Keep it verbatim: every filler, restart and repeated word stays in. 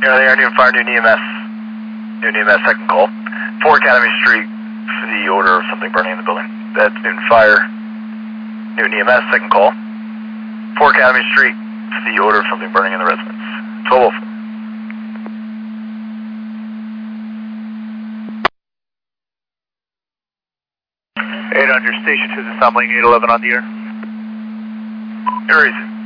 Here they are, Newton Fire, Newton E M S. Newton E M S, second call. four Academy Street for the odor of something burning in the building. That's Newton Fire, Newton E M S, second call. four Academy Street for the odor of something burning in the residence. twelve oh four. eight hundred, Station two, the Assembling eight eleven on the air. Where is it?